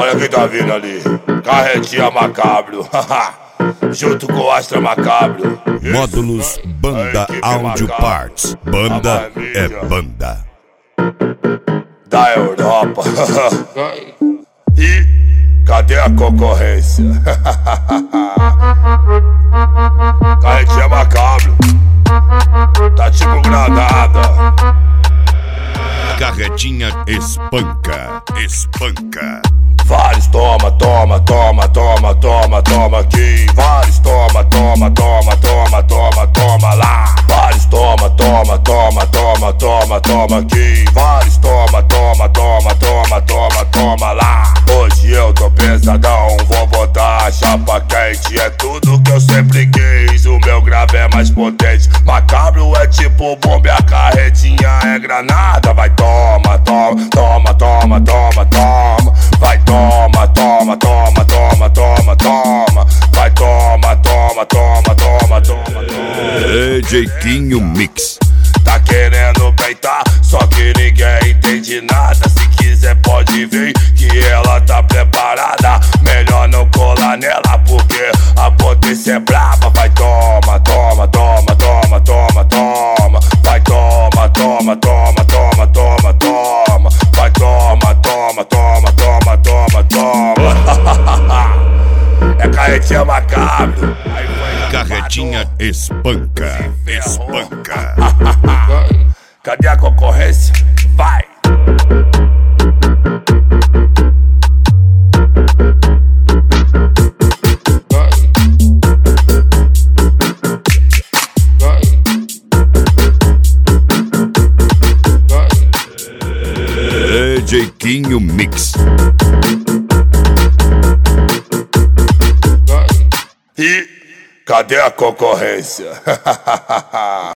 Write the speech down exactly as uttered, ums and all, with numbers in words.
Olha quem tá vindo ali, Carretinha Macabro, junto com o Astra Macabro. Módulos Banda Audio Parts. Banda é banda da Europa. E cadê a concorrência? Carretinha Macabro, tá tipo granada. Carretinha espanca, espanca. Vários toma, toma, toma, toma, toma, toma aqui. Vários toma, toma, toma, toma, toma, toma lá. Vários toma, toma, toma, toma, toma, toma aqui. Vários toma, toma, toma, toma, toma, toma lá. Hoje eu tô pesadão, vou botar a chapa quente. É tudo que eu sempre quis, o meu grave é mais potente. Macabro é tipo bomba e a carretinha é granada. Vai toma, toma, toma, toma, toma, toma. Vai toma, toma, toma, toma, toma, toma. Vai toma, toma, toma, toma, toma, toma. D J Quinho Mix. Tá querendo peitar, só que ninguém entende nada. Se quiser pode vir, que ela tá preparada. Melhor não colar nela, porque a potência é braba. Vai toma, toma, toma, toma, toma, toma. Vai toma, toma, toma, toma, toma, toma. Vai toma, toma, toma, toma, toma, toma. É Carretinha Macabro. Carretinha espanca, espanca. Cadê a concorrência? Vai! D J Quinho Mix. E cadê a concorrência?